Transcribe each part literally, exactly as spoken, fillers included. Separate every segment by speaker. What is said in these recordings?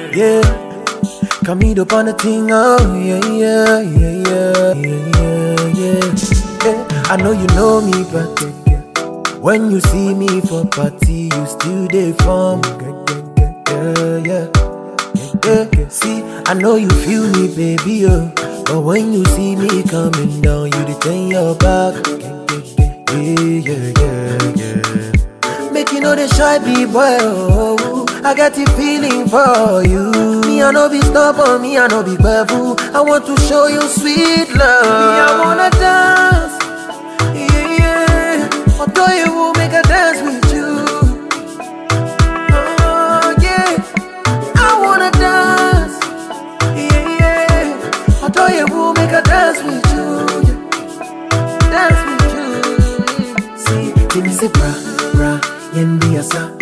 Speaker 1: yeah. Come meet up on the thing, oh yeah, yeah, yeah, yeah, yeah, yeah, yeah. I know you know me, but yeah, yeah. When you see me for party, you still dey form, yeah, yeah, yeah, yeah, yeah. See, I know you feel me, baby, oh. But when you see me coming down, you dey turn your back, yeah, yeah, yeah, yeah. Make you know the shy be boy, oh. I got the feeling for you. Me, I know be stubborn, me, I know be careful. I want to show you sweet love. Me, I wanna dance, yeah, yeah. Although you will make a dance with you. Oh, yeah. I wanna dance, yeah, yeah. Although you will make a dance with you, yeah. Dance with you. See, give me say bra, bra, yendi asa.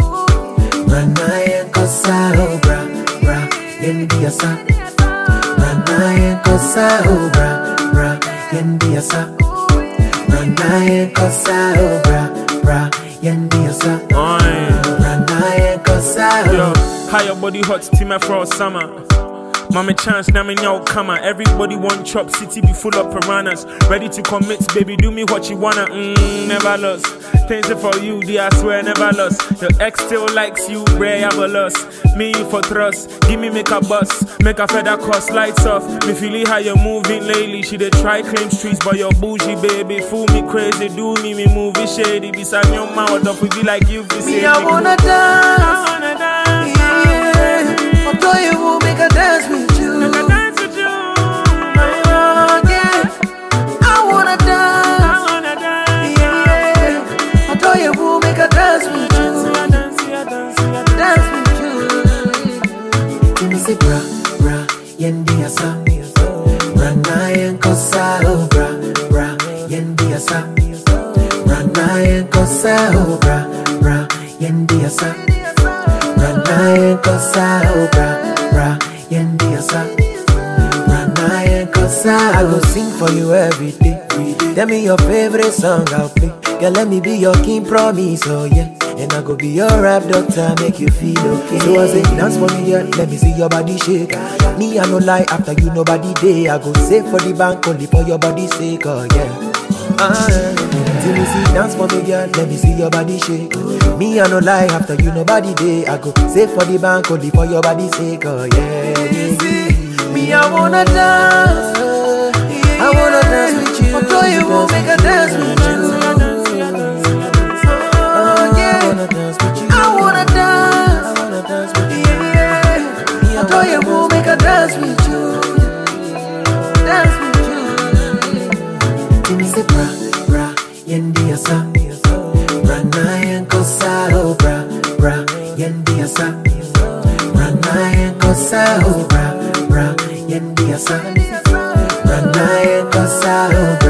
Speaker 1: Rana kosa oh bra, bra, yendi asa. Rana kosa oh bra, bra, yendi asa. Rana kosa oh bra, bra, yendi asa. Rana kosa oh.
Speaker 2: How your body hot, team for summer. Mama chance, now me now come on. Everybody want chop, city be full of piranhas. Ready to commit, baby, do me what you wanna. Mmm, never lost. Things for you, dear, I swear, never lost. Your ex still likes you, rare, have a loss. Me for trust, give me make a bus. Make a feather cost, lights off. Me feeling how you're moving lately. She dey try claim streets, but you're bougie, baby. Fool me crazy, do me, me movie shady. Beside your mouth, up we be like you, be
Speaker 1: me, I wanna dance.
Speaker 2: I wanna dance.
Speaker 1: Yeah. Although you will make a dance with you.
Speaker 2: Make a dance with you.
Speaker 1: Oh, yeah. I wanna dance.
Speaker 2: I wanna dance.
Speaker 1: Yeah. Although you will make a dance with you.
Speaker 2: Dance, yeah, dance, yeah,
Speaker 1: Dance with you. Give me say bra, bra, yendi asa. Rana yen kosa oh bra, bra, yendi asa. Rana yen kosa oh bra, bra, yendi asa. Rana yen kosa oh bra, bra, yendi asa. Rana yen kosa. I go sing for you every day. Tell me your favorite song I'll play. Girl, let me be your king, promise, oh yeah. And I go be your rap doctor, make you feel okay. So I say, dance for me, yeah, let me see your body shake. Me, I no lie, after you nobody day. I go save for the bank, only for your body sake, oh yeah. Uh, till me see, dance for me, yeah, let me see your body shake. Me, I no lie, after you nobody day. I go save for the bank, only for your body sake, oh yeah, yeah, yeah. Me, I wanna dance, I wanna dance with you. Although you won't make a dance with you. Although you will make a dance with you, dance with you. Give me say bra, bra, yendi asa. Rana yen kosa oh bra, bra, yendi asa. Rana yen kosa oh bra, bra, yendi asa. Rana yen kosa oh bra.